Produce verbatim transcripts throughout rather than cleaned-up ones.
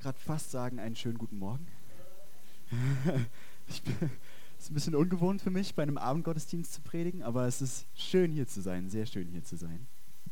gerade fast sagen, einen schönen guten Morgen. Ich bin, es ist ein bisschen ungewohnt für mich, bei einem Abendgottesdienst zu predigen, aber es ist schön hier zu sein, sehr schön hier zu sein.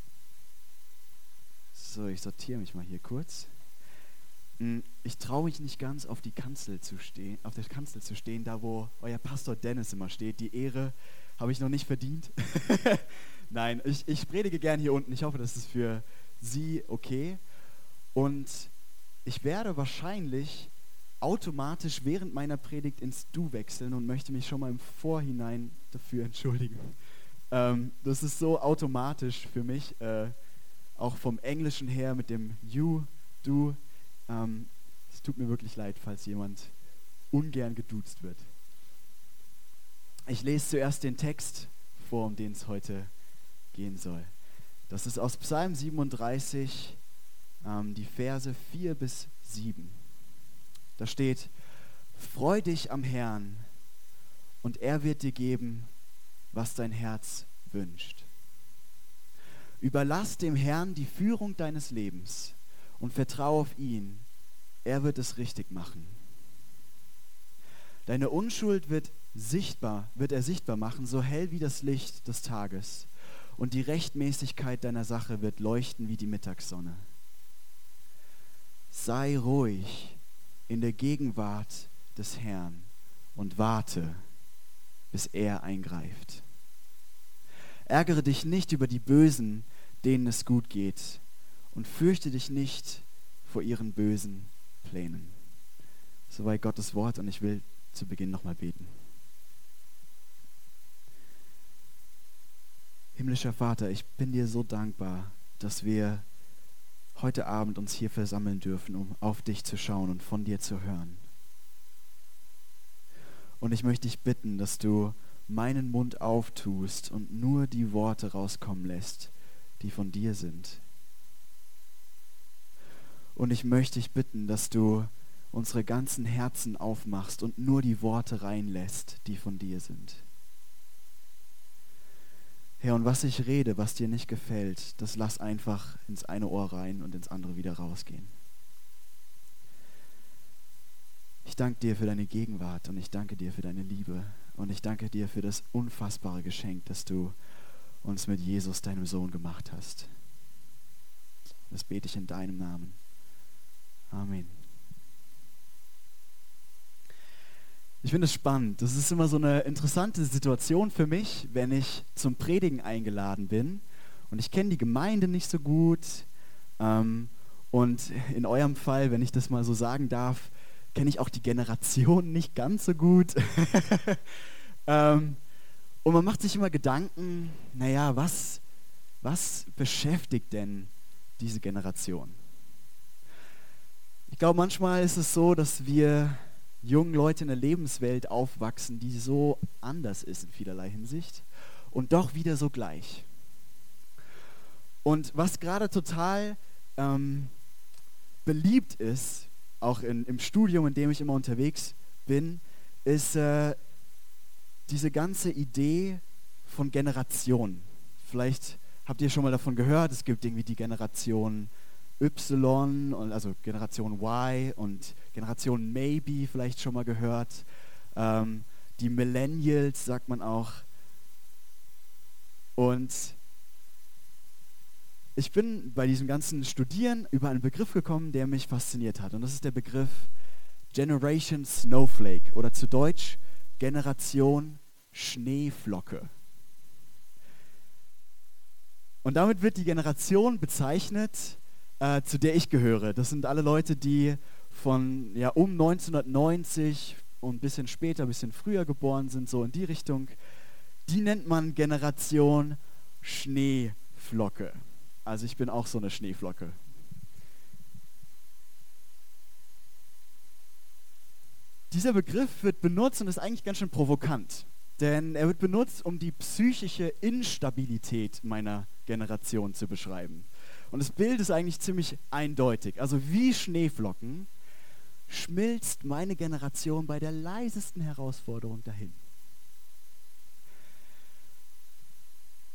So, ich sortiere mich mal hier kurz. Ich traue mich nicht ganz, auf die Kanzel zu stehen, auf der Kanzel zu stehen, da wo euer Pastor Dennis immer steht. Die Ehre habe ich noch nicht verdient. Nein, ich, ich predige gern hier unten. Ich hoffe, das ist für Sie okay. Und ich werde wahrscheinlich automatisch während meiner Predigt ins Du wechseln und möchte mich schon mal im Vorhinein dafür entschuldigen. Ähm, das ist so automatisch für mich, äh, auch vom Englischen her mit dem You, Du. Ähm, es tut mir wirklich leid, falls jemand ungern geduzt wird. Ich lese zuerst den Text vor, um den es heute gehen soll. Das ist aus Psalm siebenunddreißig, ähm, die Verse vier bis sieben. Da steht: Freu dich am Herrn, und er wird dir geben, was dein Herz wünscht. Überlass dem Herrn die Führung deines Lebens und vertraue auf ihn. Er wird es richtig machen. Deine Unschuld wird sichtbar, wird er sichtbar machen, so hell wie das Licht des Tages. Und die Rechtmäßigkeit deiner Sache wird leuchten wie die Mittagssonne. Sei ruhig in der Gegenwart des Herrn und warte, bis er eingreift. Ärgere dich nicht über die Bösen, denen es gut geht, und fürchte dich nicht vor ihren bösen Plänen. Soweit Gottes Wort, und ich will zu Beginn nochmal beten. Himmlischer Vater, ich bin dir so dankbar, dass wir heute Abend uns hier versammeln dürfen, um auf dich zu schauen und von dir zu hören. Und ich möchte dich bitten, dass du meinen Mund auftust und nur die Worte rauskommen lässt, die von dir sind. Und ich möchte dich bitten, dass du unsere ganzen Herzen aufmachst und nur die Worte reinlässt, die von dir sind. Herr, und was ich rede, was dir nicht gefällt, das lass einfach ins eine Ohr rein und ins andere wieder rausgehen. Ich danke dir für deine Gegenwart und ich danke dir für deine Liebe und ich danke dir für das unfassbare Geschenk, dass du uns mit Jesus, deinem Sohn, gemacht hast. Das bete ich in deinem Namen. Amen. Ich finde es spannend. Das ist immer so eine interessante Situation für mich, wenn ich zum Predigen eingeladen bin und ich kenne die Gemeinde nicht so gut ähm, und in eurem Fall, wenn ich das mal so sagen darf, kenne ich auch die Generation nicht ganz so gut. ähm, und man macht sich immer Gedanken, naja, was, was beschäftigt denn diese Generation? Ich glaube, manchmal ist es so, dass wir jungen Leute in einer Lebenswelt aufwachsen, die so anders ist in vielerlei Hinsicht und doch wieder so gleich. Und was gerade total ähm, beliebt ist, auch in, im Studium, in dem ich immer unterwegs bin, ist äh, diese ganze Idee von Generationen. Vielleicht habt ihr schon mal davon gehört, es gibt irgendwie die Generation Y, also Generation Y und Generation Maybe vielleicht schon mal gehört. Ähm, die Millennials sagt man auch. Und ich bin bei diesem ganzen Studieren über einen Begriff gekommen, der mich fasziniert hat. Und das ist der Begriff Generation Snowflake oder zu Deutsch Generation Schneeflocke. Und damit wird die Generation bezeichnet, äh, zu der ich gehöre. Das sind alle Leute, die von ja, um neunzehnhundertneunzig und ein bisschen später, ein bisschen früher geboren sind, so in die Richtung. Die nennt man Generation Schneeflocke. Also ich bin auch so eine Schneeflocke. Dieser Begriff wird benutzt und ist eigentlich ganz schön provokant. Denn er wird benutzt, um die psychische Instabilität meiner Generation zu beschreiben. Und das Bild ist eigentlich ziemlich eindeutig. Also wie Schneeflocken schmilzt meine Generation bei der leisesten Herausforderung dahin.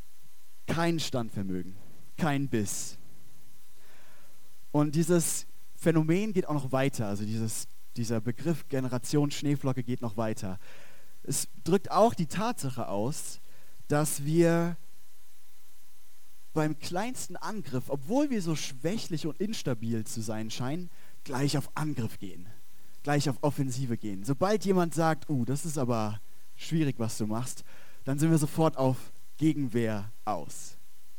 Kein Standvermögen, kein Biss. Und dieses Phänomen geht auch noch weiter, also dieses, dieser Begriff Generation Schneeflocke geht noch weiter. Es drückt auch die Tatsache aus, dass wir beim kleinsten Angriff, obwohl wir so schwächlich und instabil zu sein scheinen, gleich auf Angriff gehen, gleich auf Offensive gehen. Sobald jemand sagt, uh, das ist aber schwierig, was du machst, dann sind wir sofort auf Gegenwehr aus.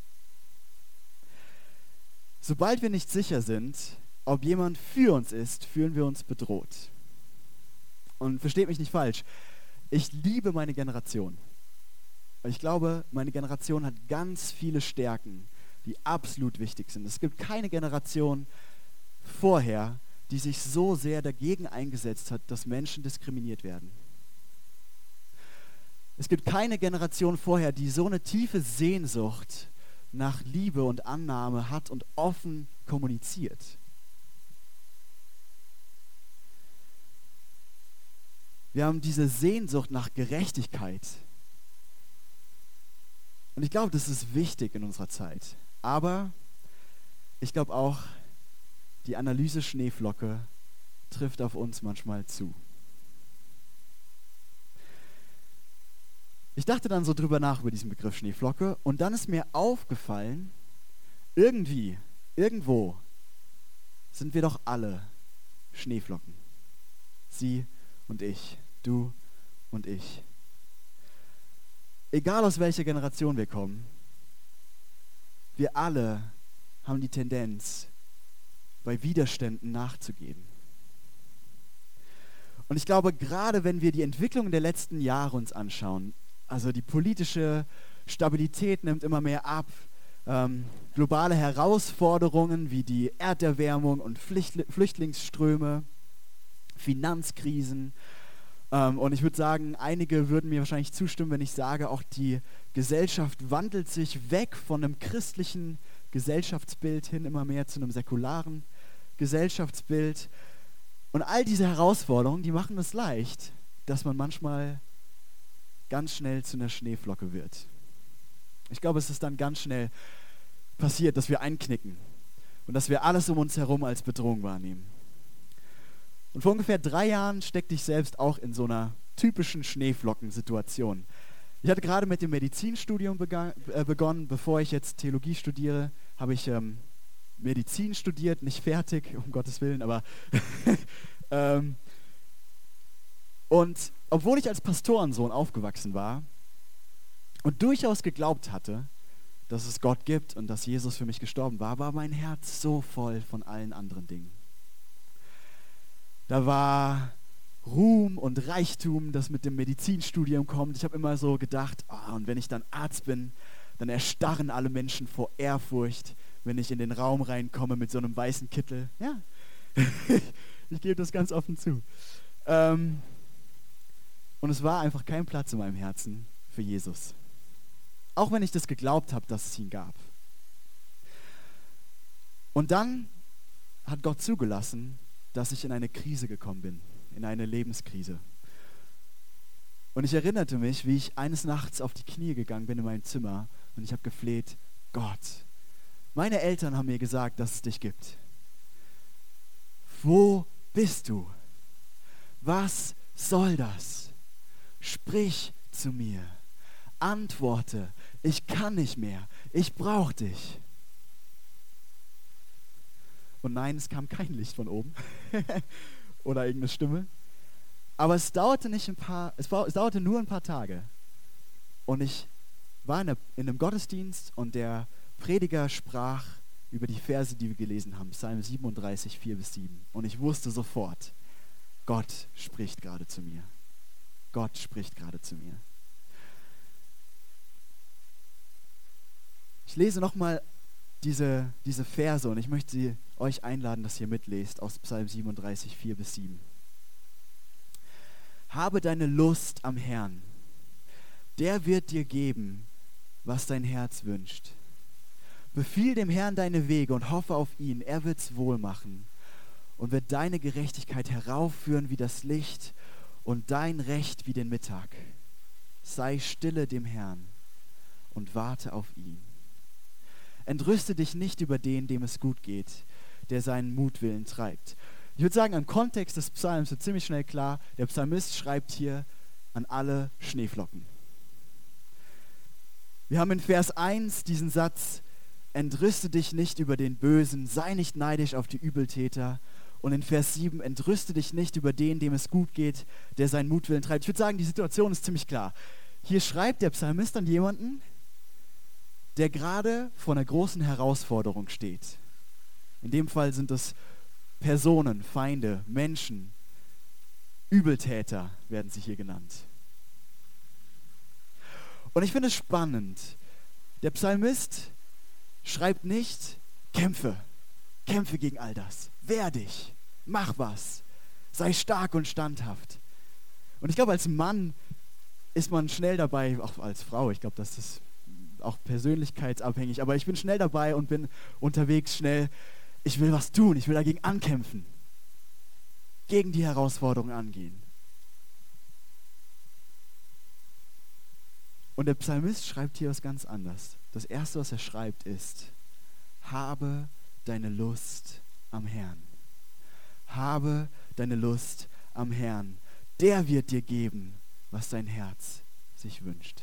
Sobald wir nicht sicher sind, ob jemand für uns ist, fühlen wir uns bedroht. Und versteht mich nicht falsch, ich liebe meine Generation. Ich glaube, meine Generation hat ganz viele Stärken, die absolut wichtig sind. Es gibt keine Generation vorher, die sich so sehr dagegen eingesetzt hat, dass Menschen diskriminiert werden. Es gibt keine Generation vorher, die so eine tiefe Sehnsucht nach Liebe und Annahme hat und offen kommuniziert. Wir haben diese Sehnsucht nach Gerechtigkeit. Und ich glaube, das ist wichtig in unserer Zeit. Aber ich glaube auch, die Analyse Schneeflocke trifft auf uns manchmal zu. Ich dachte dann so drüber nach über diesen Begriff Schneeflocke und dann ist mir aufgefallen, irgendwie, irgendwo sind wir doch alle Schneeflocken. Sie und ich, du und ich. Egal aus welcher Generation wir kommen, wir alle haben die Tendenz, bei Widerständen nachzugeben. Und ich glaube, gerade wenn wir die Entwicklung der letzten Jahre uns anschauen, also die politische Stabilität nimmt immer mehr ab, ähm, globale Herausforderungen wie die Erderwärmung und Flüchtl- Flüchtlingsströme, Finanzkrisen, ähm, und ich würde sagen, einige würden mir wahrscheinlich zustimmen, wenn ich sage, auch die Gesellschaft wandelt sich weg von einem christlichen Gesellschaftsbild hin immer mehr zu einem säkularen Gesellschaftsbild. Und all diese Herausforderungen, die machen es leicht, dass man manchmal ganz schnell zu einer Schneeflocke wird. Ich glaube, es ist dann ganz schnell passiert, dass wir einknicken und dass wir alles um uns herum als Bedrohung wahrnehmen. Und vor ungefähr drei Jahren steckte ich selbst auch in so einer typischen Schneeflockensituation. Ich hatte gerade mit dem Medizinstudium bega- äh, begonnen. Bevor ich jetzt Theologie studiere, habe ich ähm, Medizin studiert, nicht fertig, um Gottes Willen, aber ähm, und obwohl ich als Pastorensohn aufgewachsen war und durchaus geglaubt hatte, dass es Gott gibt und dass Jesus für mich gestorben war, war mein Herz so voll von allen anderen Dingen. Da war Ruhm und Reichtum, das mit dem Medizinstudium kommt. Ich habe immer so gedacht, oh, und wenn ich dann Arzt bin, dann erstarren alle Menschen vor Ehrfurcht, wenn ich in den Raum reinkomme mit so einem weißen Kittel. Ja, ich gebe das ganz offen zu. Ähm, und es war einfach kein Platz in meinem Herzen für Jesus. Auch wenn ich das geglaubt habe, dass es ihn gab. Und dann hat Gott zugelassen, dass ich in eine Krise gekommen bin, in eine Lebenskrise. Und ich erinnerte mich, wie ich eines Nachts auf die Knie gegangen bin in meinem Zimmer und ich habe gefleht, Gott, meine Eltern haben mir gesagt, dass es dich gibt. Wo bist du? Was soll das? Sprich zu mir. Antworte. Ich kann nicht mehr. Ich brauche dich. Und nein, es kam kein Licht von oben oder irgendeine Stimme. Aber es dauerte nicht ein paar, es, war, es dauerte nur ein paar Tage. Und ich war in, der, in einem Gottesdienst und der Prediger sprach über die Verse, die wir gelesen haben, Psalm siebenunddreißig, vier bis sieben. Und ich wusste sofort, Gott spricht gerade zu mir. Gott spricht gerade zu mir. Ich lese nochmal diese, diese Verse und ich möchte sie euch einladen, dass ihr mitlest aus Psalm siebenunddreißig, vier bis sieben. Habe deine Lust am Herrn. Der wird dir geben, was dein Herz wünscht. Befiehl dem Herrn deine Wege und hoffe auf ihn. Er wird's wohl machen und wird deine Gerechtigkeit heraufführen wie das Licht und dein Recht wie den Mittag. Sei stille dem Herrn und warte auf ihn. Entrüste dich nicht über den, dem es gut geht, der seinen Mutwillen treibt. Ich würde sagen, im Kontext des Psalms wird ziemlich schnell klar, der Psalmist schreibt hier an alle Schneeflocken. Wir haben in Vers eins diesen Satz, entrüste dich nicht über den Bösen, sei nicht neidisch auf die Übeltäter. Und in Vers sieben, entrüste dich nicht über den, dem es gut geht, der seinen Mutwillen treibt. Ich würde sagen, die Situation ist ziemlich klar. Hier schreibt der Psalmist an jemanden, der gerade vor einer großen Herausforderung steht. In dem Fall sind es Personen, Feinde, Menschen, Übeltäter werden sie hier genannt. Und ich finde es spannend, der Psalmist schreibt nicht, kämpfe, kämpfe gegen all das, wehr dich, mach was, sei stark und standhaft. Und ich glaube, als Mann ist man schnell dabei, auch als Frau, ich glaube, das ist auch persönlichkeitsabhängig, aber ich bin schnell dabei und bin unterwegs schnell, ich will was tun, ich will dagegen ankämpfen, gegen die Herausforderungen angehen. Und der Psalmist schreibt hier was ganz anderes. Das Erste, was er schreibt, ist, habe deine Lust am Herrn. Habe deine Lust am Herrn. Der wird dir geben, was dein Herz sich wünscht.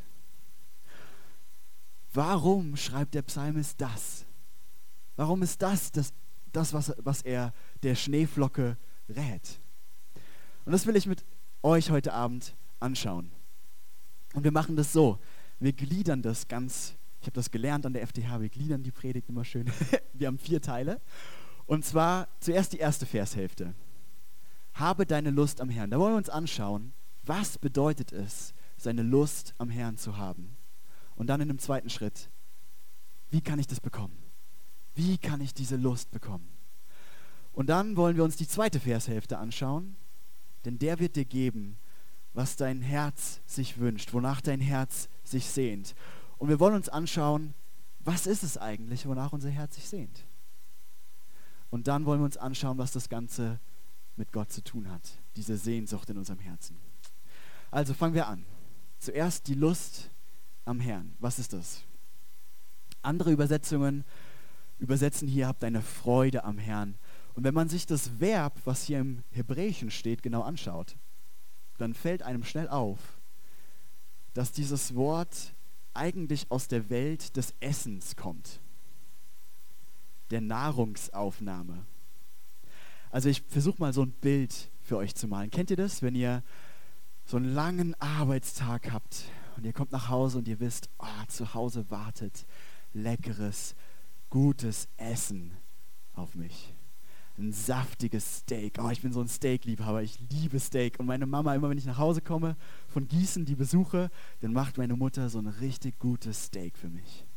Warum schreibt der Psalmist das? Warum ist das das, das was, was er der Schneeflocke rät? Und das will ich mit euch heute Abend anschauen. Und wir machen das so, wir gliedern das ganz, ich habe das gelernt an der F T H, wir gliedern die Predigt immer schön. Wir haben vier Teile. Und zwar zuerst die erste Vershälfte. Habe deine Lust am Herrn. Da wollen wir uns anschauen, was bedeutet es, seine Lust am Herrn zu haben. Und dann in dem zweiten Schritt, wie kann ich das bekommen? Wie kann ich diese Lust bekommen? Und dann wollen wir uns die zweite Vershälfte anschauen, denn der wird dir geben, was dein Herz sich wünscht, wonach dein Herz sich sehnt. Und wir wollen uns anschauen, was ist es eigentlich, wonach unser Herz sich sehnt. Und dann wollen wir uns anschauen, was das Ganze mit Gott zu tun hat, diese Sehnsucht in unserem Herzen. Also fangen wir an. Zuerst die Lust am Herrn. Was ist das? Andere Übersetzungen übersetzen hier, habt eine Freude am Herrn. Und wenn man sich das Verb, was hier im Hebräischen steht, genau anschaut, dann fällt einem schnell auf, dass dieses Wort eigentlich aus der Welt des Essens kommt, der Nahrungsaufnahme. Also ich versuche mal so ein Bild für euch zu malen. Kennt ihr das, wenn ihr so einen langen Arbeitstag habt und ihr kommt nach Hause und ihr wisst, oh, zu Hause wartet leckeres, gutes Essen auf mich. Ein saftiges Steak. Oh, ich bin so ein Steak-Liebhaber. Ich liebe Steak. Und meine Mama, immer wenn ich nach Hause komme, von Gießen die besuche, dann macht meine Mutter so ein richtig gutes Steak für mich.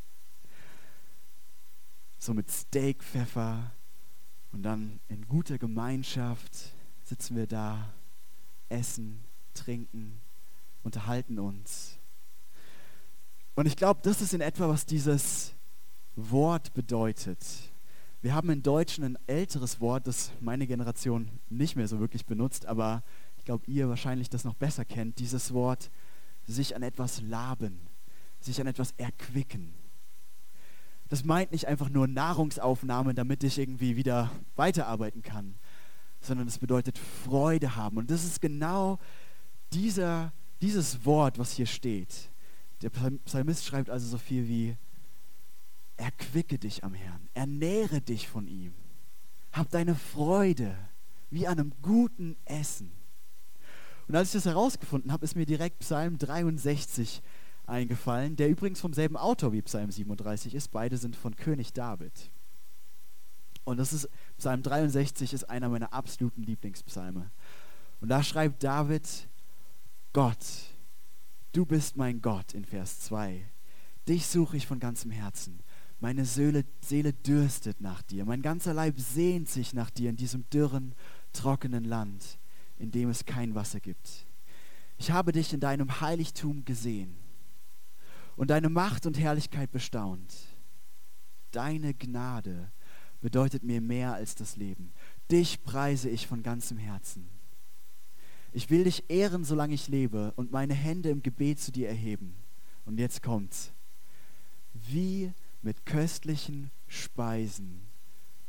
So mit Steakpfeffer und dann in guter Gemeinschaft sitzen wir da, essen, trinken, unterhalten uns. Und ich glaube, das ist in etwa, was dieses Wort bedeutet. Wir haben im Deutschen ein älteres Wort, das meine Generation nicht mehr so wirklich benutzt, aber ich glaube, ihr wahrscheinlich das noch besser kennt. Dieses Wort, sich an etwas laben, sich an etwas erquicken. Das meint nicht einfach nur Nahrungsaufnahme, damit ich irgendwie wieder weiterarbeiten kann, sondern es bedeutet Freude haben. Und das ist genau dieser, dieses Wort, was hier steht. Der Psalmist schreibt also so viel wie, erquicke dich am Herrn, ernähre dich von ihm, hab deine Freude wie an einem guten Essen. Und als ich das herausgefunden habe, ist mir direkt Psalm dreiundsechzig eingefallen, der übrigens vom selben Autor wie Psalm siebenunddreißig ist. Beide sind von König David. Und das ist, Psalm dreiundsechzig ist einer meiner absoluten Lieblingspsalme. Und da schreibt David, Gott, du bist mein Gott in Vers zwei. Dich suche ich von ganzem Herzen. Meine Seele, Seele dürstet nach dir. Mein ganzer Leib sehnt sich nach dir in diesem dürren, trockenen Land, in dem es kein Wasser gibt. Ich habe dich in deinem Heiligtum gesehen und deine Macht und Herrlichkeit bestaunt. Deine Gnade bedeutet mir mehr als das Leben. Dich preise ich von ganzem Herzen. Ich will dich ehren, solange ich lebe und meine Hände im Gebet zu dir erheben. Und jetzt kommt's. Wie mit köstlichen Speisen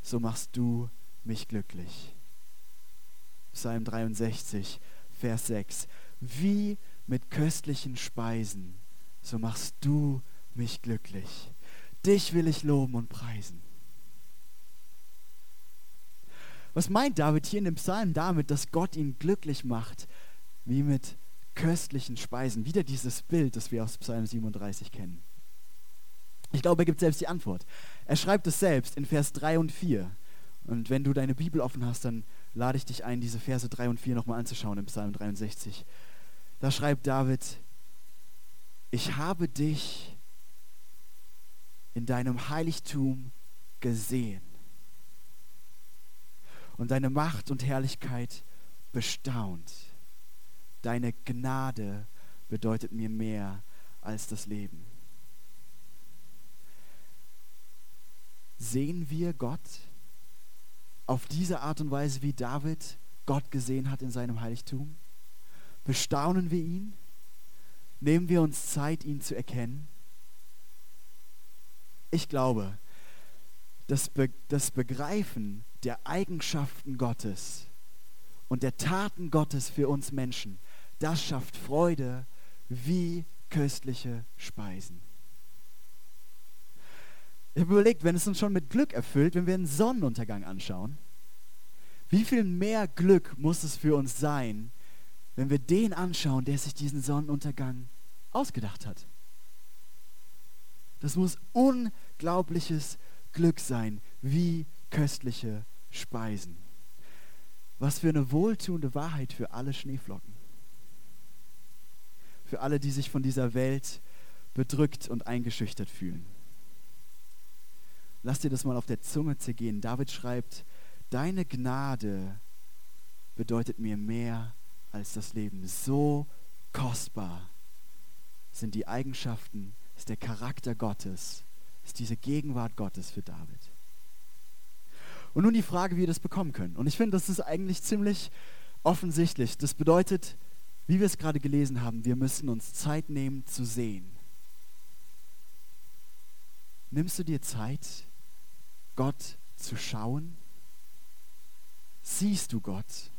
so machst du mich glücklich. Psalm dreiundsechzig, Vers sechs. Wie mit köstlichen Speisen, so machst du mich glücklich. Dich will ich loben und preisen. Was meint David hier in dem Psalm damit, dass Gott ihn glücklich macht, wie mit köstlichen Speisen? Wieder dieses Bild, das wir aus Psalm siebenunddreißig kennen. Ich glaube, er gibt selbst die Antwort. Er schreibt es selbst in Vers drei und vier. Und wenn du deine Bibel offen hast, dann lade ich dich ein, diese Verse drei und vier nochmal anzuschauen im Psalm dreiundsechzig. Da schreibt David: Ich habe dich in deinem Heiligtum gesehen und deine Macht und Herrlichkeit bestaunt. Deine Gnade bedeutet mir mehr als das Leben. Sehen wir Gott auf diese Art und Weise, wie David Gott gesehen hat in seinem Heiligtum? Bestaunen wir ihn? Nehmen wir uns Zeit, ihn zu erkennen? Ich glaube, das, Be- das Begreifen der Eigenschaften Gottes und der Taten Gottes für uns Menschen, das schafft Freude wie köstliche Speisen. Ich habe überlegt, wenn es uns schon mit Glück erfüllt, wenn wir einen Sonnenuntergang anschauen, wie viel mehr Glück muss es für uns sein, wenn wir den anschauen, der sich diesen Sonnenuntergang ausgedacht hat. Das muss unglaubliches Glück sein, wie köstliche Speisen. Was für eine wohltuende Wahrheit für alle Schneeflocken. Für alle, die sich von dieser Welt bedrückt und eingeschüchtert fühlen. Lass dir das mal auf der Zunge zergehen. David schreibt: Deine Gnade bedeutet mir mehr als das Leben. So kostbar sind die Eigenschaften, ist der Charakter Gottes, ist diese Gegenwart Gottes für David. Und nun die Frage, wie wir das bekommen können. Und ich finde, das ist eigentlich ziemlich offensichtlich. Das bedeutet, wie wir es gerade gelesen haben, wir müssen uns Zeit nehmen zu sehen. Nimmst du dir Zeit, Gott zu schauen? Siehst du Gott?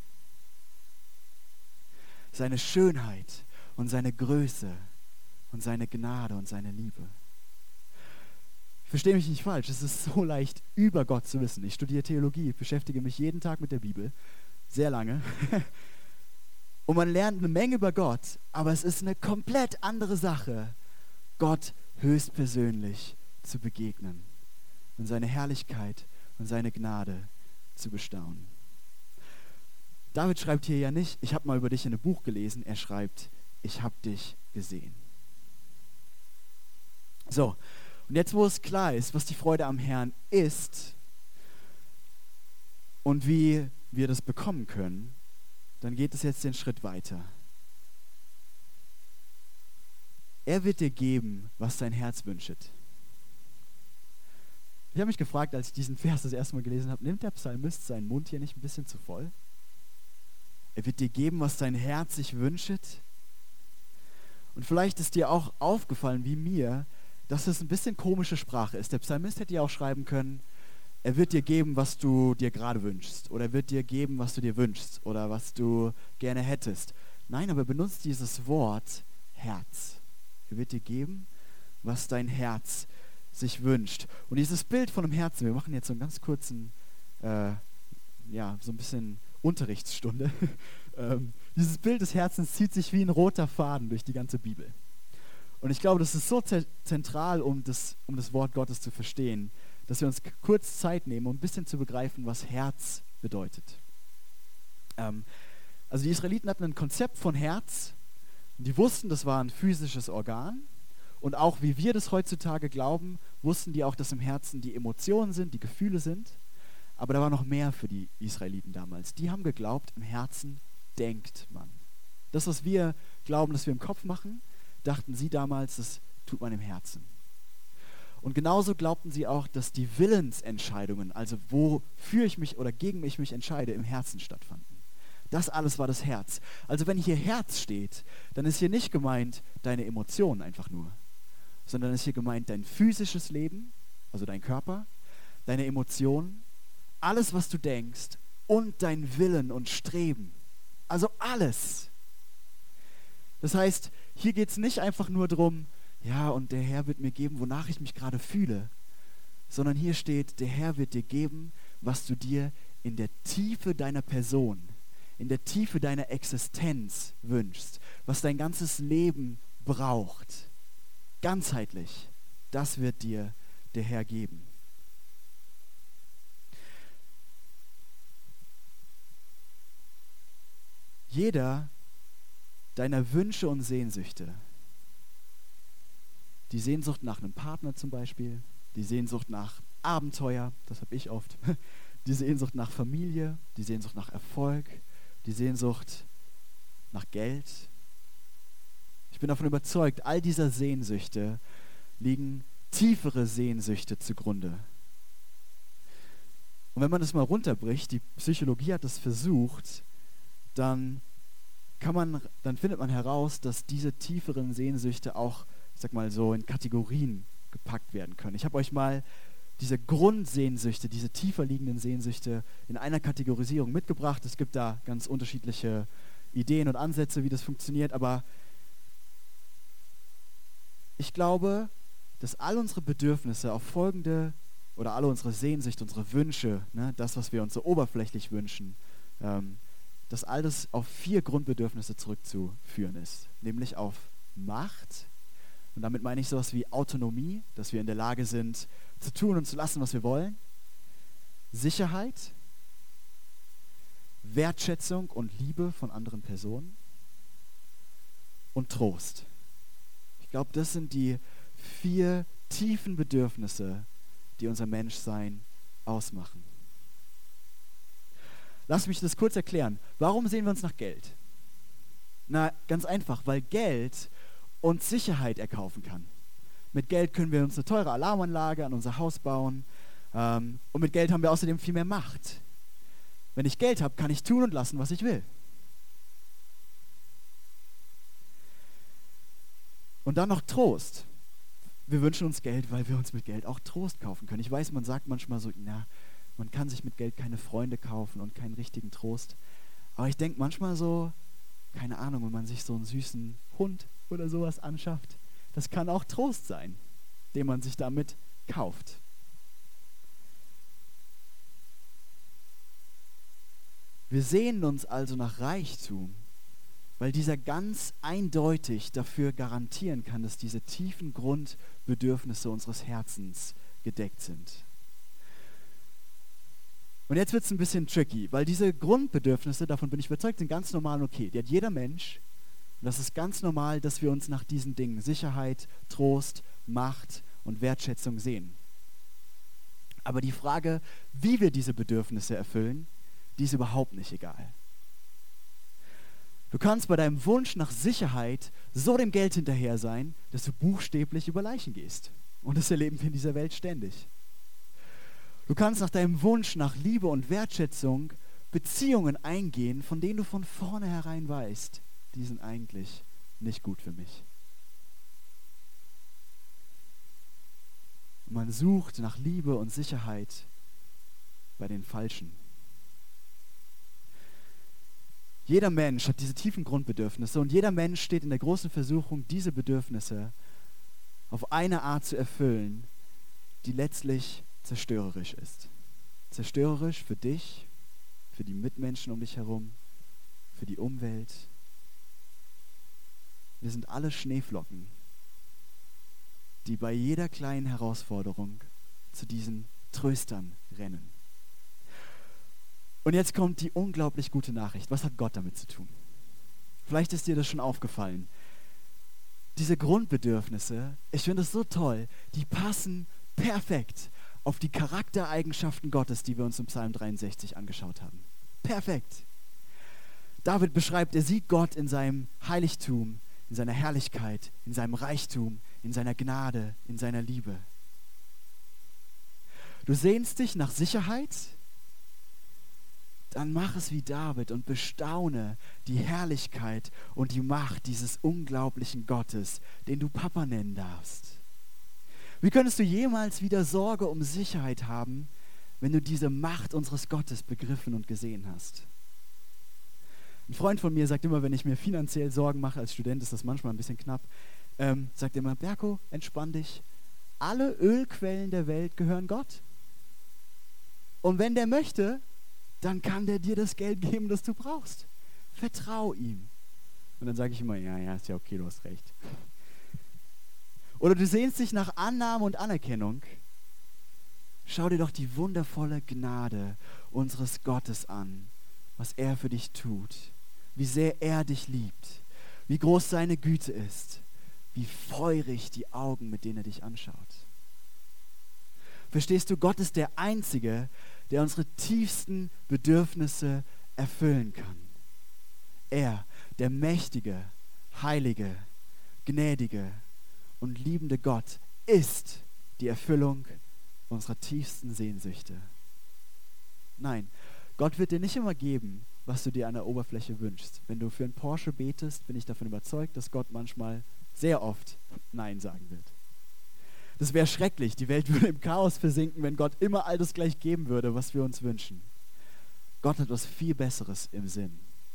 Seine Schönheit und seine Größe und seine Gnade und seine Liebe. Verstehe mich nicht falsch, es ist so leicht, über Gott zu wissen. Ich studiere Theologie, beschäftige mich jeden Tag mit der Bibel, sehr lange. Und man lernt eine Menge über Gott, aber es ist eine komplett andere Sache, Gott höchstpersönlich zu begegnen und seine Herrlichkeit und seine Gnade zu bestaunen. David schreibt hier ja nicht, ich habe mal über dich in einem Buch gelesen, er schreibt, ich habe dich gesehen. So, und jetzt, wo es klar ist, was die Freude am Herrn ist und wie wir das bekommen können, dann geht es jetzt den Schritt weiter. Er wird dir geben, was dein Herz wünscht. Ich habe mich gefragt, als ich diesen Vers das erste Mal gelesen habe, nimmt der Psalmist seinen Mund hier nicht ein bisschen zu voll? Er wird dir geben, was dein Herz sich wünscht. Und vielleicht ist dir auch aufgefallen, wie mir, dass es ein bisschen komische Sprache ist. Der Psalmist hätte ja auch schreiben können, er wird dir geben, was du dir gerade wünschst. Oder er wird dir geben, was du dir wünschst. Oder was du gerne hättest. Nein, aber er benutzt dieses Wort Herz. Er wird dir geben, was dein Herz sich wünscht. Und dieses Bild von einem Herzen, wir machen jetzt so einen ganz kurzen, äh, ja, so ein bisschen Unterrichtsstunde. ähm, dieses Bild des Herzens zieht sich wie ein roter Faden durch die ganze Bibel. Und ich glaube, das ist so z- zentral, um das, um das Wort Gottes zu verstehen, dass wir uns k- kurz Zeit nehmen, um ein bisschen zu begreifen, was Herz bedeutet. Ähm, also die Israeliten hatten ein Konzept von Herz und die wussten, das war ein physisches Organ. Und auch wie wir das heutzutage glauben, wussten die auch, dass im Herzen die Emotionen sind, die Gefühle sind. Aber da war noch mehr für die Israeliten damals. Die haben geglaubt, im Herzen denkt man. Das, was wir glauben, dass wir im Kopf machen, dachten sie damals, das tut man im Herzen. Und genauso glaubten sie auch, dass die Willensentscheidungen, also wofür ich mich oder gegen mich mich entscheide, im Herzen stattfanden. Das alles war das Herz. Also wenn hier Herz steht, dann ist hier nicht gemeint deine Emotionen einfach nur, sondern ist hier gemeint dein physisches Leben, also dein Körper, deine Emotionen, alles, was du denkst und dein Willen und Streben. Also alles. Das heißt, hier geht es nicht einfach nur darum, ja, und der Herr wird mir geben, wonach ich mich gerade fühle, sondern hier steht, der Herr wird dir geben, was du dir in der Tiefe deiner Person, in der Tiefe deiner Existenz wünschst, was dein ganzes Leben braucht. Ganzheitlich, das wird dir der Herr geben. Jeder deiner Wünsche und Sehnsüchte, die Sehnsucht nach einem Partner zum Beispiel, die Sehnsucht nach Abenteuer, das habe ich oft, die Sehnsucht nach Familie, die Sehnsucht nach Erfolg, die Sehnsucht nach Geld. Ich bin davon überzeugt, all dieser Sehnsüchte liegen tiefere Sehnsüchte zugrunde. Und wenn man das mal runterbricht, die Psychologie hat das versucht, dann kann man, dann findet man heraus, dass diese tieferen Sehnsüchte auch, ich sag mal so, in Kategorien gepackt werden können. Ich habe euch mal diese Grundsehnsüchte, diese tiefer liegenden Sehnsüchte in einer Kategorisierung mitgebracht. Es gibt da ganz unterschiedliche Ideen und Ansätze, wie das funktioniert, aber ich glaube, dass all unsere Bedürfnisse auf folgende, oder alle unsere Sehnsüchte, unsere Wünsche, ne, das, was wir uns so oberflächlich wünschen, ähm, dass all das auf vier Grundbedürfnisse zurückzuführen ist. Nämlich auf Macht, und damit meine ich sowas wie Autonomie, dass wir in der Lage sind, zu tun und zu lassen, was wir wollen. Sicherheit, Wertschätzung und Liebe von anderen Personen und Trost. Ich glaube, das sind die vier tiefen Bedürfnisse, die unser Menschsein ausmachen. Lass mich das kurz erklären. Warum sehen wir uns nach Geld? Na, ganz einfach, weil Geld uns Sicherheit erkaufen kann. Mit Geld können wir uns eine teure Alarmanlage an unser Haus bauen, ähm, und mit Geld haben wir außerdem viel mehr Macht. Wenn ich Geld habe, kann ich tun und lassen, was ich will. Und dann noch Trost. Wir wünschen uns Geld, weil wir uns mit Geld auch Trost kaufen können. Ich weiß, man sagt manchmal so, na, man kann sich mit Geld keine Freunde kaufen und keinen richtigen Trost. Aber ich denke manchmal so, keine Ahnung, wenn man sich so einen süßen Hund oder sowas anschafft, das kann auch Trost sein, den man sich damit kauft. Wir sehnen uns also nach Reichtum, weil dieser ganz eindeutig dafür garantieren kann, dass diese tiefen Grundbedürfnisse unseres Herzens gedeckt sind. Und jetzt wird es ein bisschen tricky, weil diese Grundbedürfnisse, davon bin ich überzeugt, sind ganz normal und okay. Die hat jeder Mensch. Und das ist ganz normal, dass wir uns nach diesen Dingen Sicherheit, Trost, Macht und Wertschätzung sehen. Aber die Frage, wie wir diese Bedürfnisse erfüllen, die ist überhaupt nicht egal. Du kannst bei deinem Wunsch nach Sicherheit so dem Geld hinterher sein, dass du buchstäblich über Leichen gehst. Und das erleben wir in dieser Welt ständig. Du kannst nach deinem Wunsch nach Liebe und Wertschätzung Beziehungen eingehen, von denen du von vornherein weißt, die sind eigentlich nicht gut für mich. Und man sucht nach Liebe und Sicherheit bei den Falschen. Jeder Mensch hat diese tiefen Grundbedürfnisse und jeder Mensch steht in der großen Versuchung, diese Bedürfnisse auf eine Art zu erfüllen, die letztlich zerstörerisch ist. Zerstörerisch für dich, für die Mitmenschen um dich herum, für die Umwelt. Wir sind alle Schneeflocken, die bei jeder kleinen Herausforderung zu diesen Tröstern rennen. Und jetzt kommt die unglaublich gute Nachricht. Was hat Gott damit zu tun? Vielleicht ist dir das schon aufgefallen. Diese Grundbedürfnisse, ich finde es so toll, die passen perfekt auf die Charaktereigenschaften Gottes, die wir uns im Psalm dreiundsechzig angeschaut haben. Perfekt. David beschreibt, er sieht Gott in seinem Heiligtum, in seiner Herrlichkeit, in seinem Reichtum, in seiner Gnade, in seiner Liebe. Du sehnst dich nach Sicherheit? Dann mach es wie David und bestaune die Herrlichkeit und die Macht dieses unglaublichen Gottes, den du Papa nennen darfst. Wie könntest du jemals wieder Sorge um Sicherheit haben, wenn du diese Macht unseres Gottes begriffen und gesehen hast. Ein Freund von mir sagt immer, wenn ich mir finanziell Sorgen mache, als Student ist das manchmal ein bisschen knapp, ähm, sagt immer, Berko, entspann dich, alle Ölquellen der Welt gehören Gott. Und wenn der möchte, dann kann der dir das Geld geben, das du brauchst. Vertrau ihm. Und dann sage ich immer, ja, ja, ist ja okay, du hast recht. Oder du sehnst dich nach Annahme und Anerkennung. Schau dir doch die wundervolle Gnade unseres Gottes an, was er für dich tut, wie sehr er dich liebt, wie groß seine Güte ist, wie feurig die Augen, mit denen er dich anschaut. Verstehst du, Gott ist der Einzige, der unsere tiefsten Bedürfnisse erfüllen kann. Er, der mächtige, heilige, gnädige und liebende Gott, ist die Erfüllung unserer tiefsten Sehnsüchte. Nein, Gott wird dir nicht immer geben, was du dir an der Oberfläche wünschst. Wenn du für einen Porsche betest, bin ich davon überzeugt, dass Gott manchmal sehr oft Nein sagen wird. Das wäre schrecklich. Die Welt würde im Chaos versinken, wenn Gott immer all das gleich geben würde, was wir uns wünschen. Gott hat was viel Besseres im Sinn.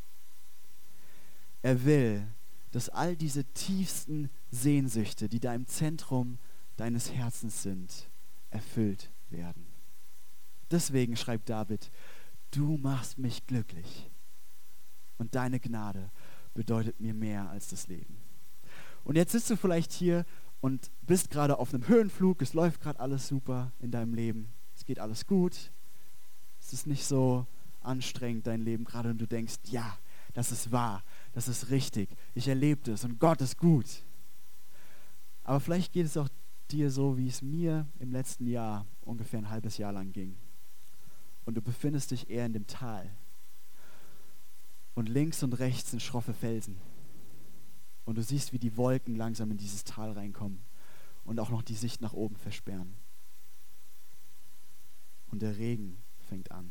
Er will, dass all diese tiefsten Sehnsüchte, die da im Zentrum deines Herzens sind, erfüllt werden. Deswegen schreibt David, du machst mich glücklich und deine Gnade bedeutet mir mehr als das Leben. Und jetzt sitzt du vielleicht hier und bist gerade auf einem Höhenflug, es läuft gerade alles super in deinem Leben, es geht alles gut, es ist nicht so anstrengend, dein Leben gerade, und du denkst, ja, das ist wahr, das ist richtig, ich erlebe das und Gott ist gut. Aber vielleicht geht es auch dir so, wie es mir im letzten Jahr ungefähr ein halbes Jahr lang ging. Und du befindest dich eher in dem Tal. Und links und rechts sind schroffe Felsen. Und du siehst, wie die Wolken langsam in dieses Tal reinkommen und auch noch die Sicht nach oben versperren. Und der Regen fängt an.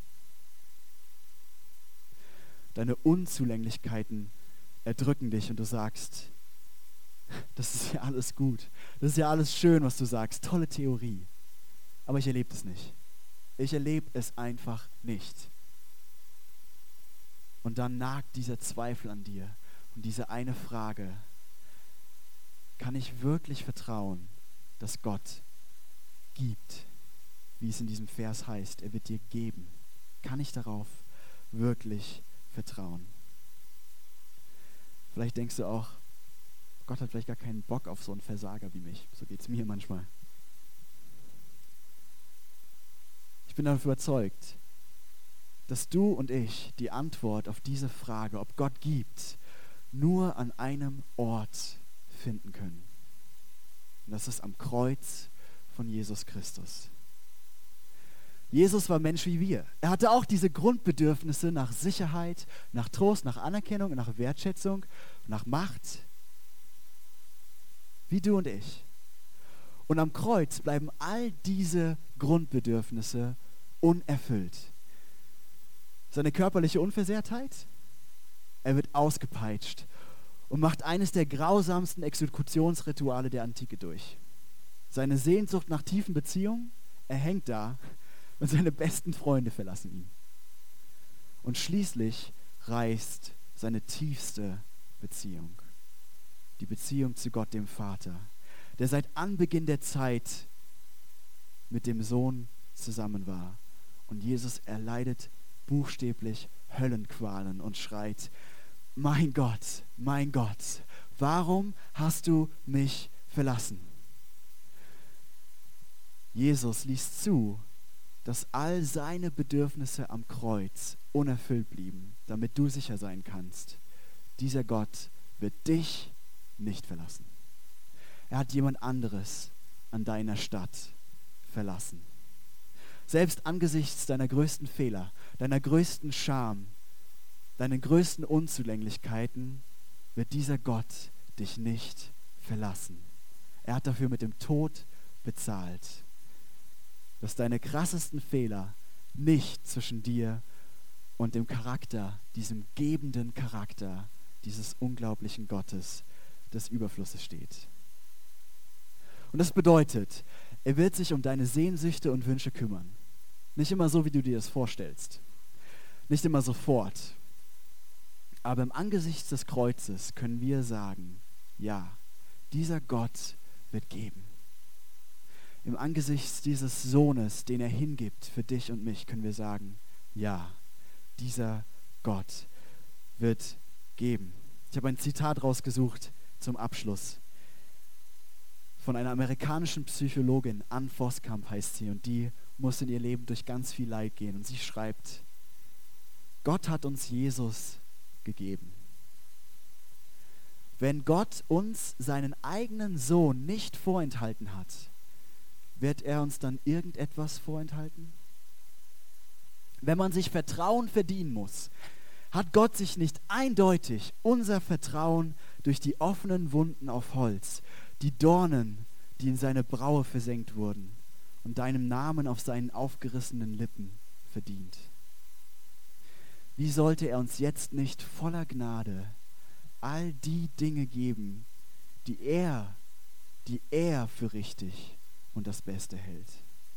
Deine Unzulänglichkeiten erdrücken dich und du sagst, das ist ja alles gut. Das ist ja alles schön, was du sagst. Tolle Theorie. Aber ich erlebe es nicht. Ich erlebe es einfach nicht. Und dann nagt dieser Zweifel an dir und diese eine Frage: Kann ich wirklich vertrauen, dass Gott gibt, wie es in diesem Vers heißt? Er wird dir geben. Kann ich darauf wirklich vertrauen? Vielleicht denkst du auch, Gott hat vielleicht gar keinen Bock auf so einen Versager wie mich. So geht es mir manchmal. Ich bin davon überzeugt, dass du und ich die Antwort auf diese Frage, ob Gott gibt, nur an einem Ort finden können. Und das ist am Kreuz von Jesus Christus. Jesus war Mensch wie wir. Er hatte auch diese Grundbedürfnisse nach Sicherheit, nach Trost, nach Anerkennung, nach Wertschätzung, nach Macht, wie du und ich. Und am Kreuz bleiben all diese Grundbedürfnisse unerfüllt. Seine körperliche Unversehrtheit, er wird ausgepeitscht und macht eines der grausamsten Exekutionsrituale der Antike durch. Seine Sehnsucht nach tiefen Beziehungen, er hängt da und seine besten Freunde verlassen ihn. Und schließlich reißt seine tiefste Beziehung, die Beziehung zu Gott, dem Vater, der seit Anbeginn der Zeit mit dem Sohn zusammen war. Und Jesus erleidet buchstäblich Höllenqualen und schreit: Mein Gott, mein Gott, warum hast du mich verlassen? Jesus ließ zu, dass all seine Bedürfnisse am Kreuz unerfüllt blieben, damit du sicher sein kannst, dieser Gott wird dich nicht verlassen. Er hat jemand anderes an deiner Stadt verlassen. Selbst angesichts deiner größten Fehler, deiner größten Scham, deinen größten Unzulänglichkeiten, wird dieser Gott dich nicht verlassen. Er hat dafür mit dem Tod bezahlt, dass deine krassesten Fehler nicht zwischen dir und dem Charakter, diesem gebenden Charakter dieses unglaublichen Gottes des Überflusses steht. Und das bedeutet, er wird sich um deine Sehnsüchte und Wünsche kümmern. Nicht immer so, wie du dir das vorstellst. Nicht immer sofort. Aber im Angesicht des Kreuzes können wir sagen, ja, dieser Gott wird geben. Im Angesicht dieses Sohnes, den er hingibt für dich und mich, können wir sagen, ja, dieser Gott wird geben. Ich habe ein Zitat rausgesucht zum Abschluss von einer amerikanischen Psychologin, Ann Voskamp heißt sie, und die muss in ihr Leben durch ganz viel Leid gehen. Und sie schreibt, Gott hat uns Jesus gegeben. Wenn Gott uns seinen eigenen Sohn nicht vorenthalten hat, wird er uns dann irgendetwas vorenthalten? Wenn man sich Vertrauen verdienen muss, hat Gott sich nicht eindeutig unser Vertrauen durch die offenen Wunden auf Holz, die Dornen, die in seine Braue versenkt wurden, und deinem Namen auf seinen aufgerissenen Lippen verdient? Wie sollte er uns jetzt nicht voller Gnade all die Dinge geben, die er, die er für richtig und das Beste hält?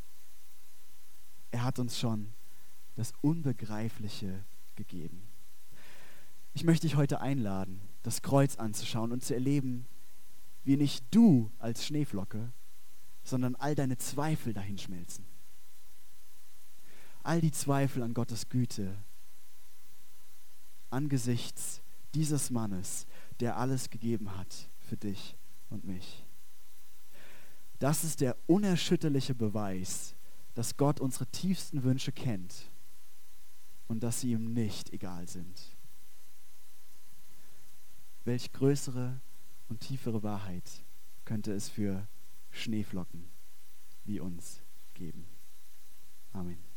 Er hat uns schon das Unbegreifliche gegeben. Ich möchte dich heute einladen, das Kreuz anzuschauen und zu erleben, wie nicht du als Schneeflocke, sondern all deine Zweifel dahin schmelzen. All die Zweifel an Gottes Güte angesichts dieses Mannes, der alles gegeben hat für dich und mich. Das ist der unerschütterliche Beweis, dass Gott unsere tiefsten Wünsche kennt und dass sie ihm nicht egal sind. Welch größere und tiefere Wahrheit könnte es für Schneeflocken wie uns geben? Amen.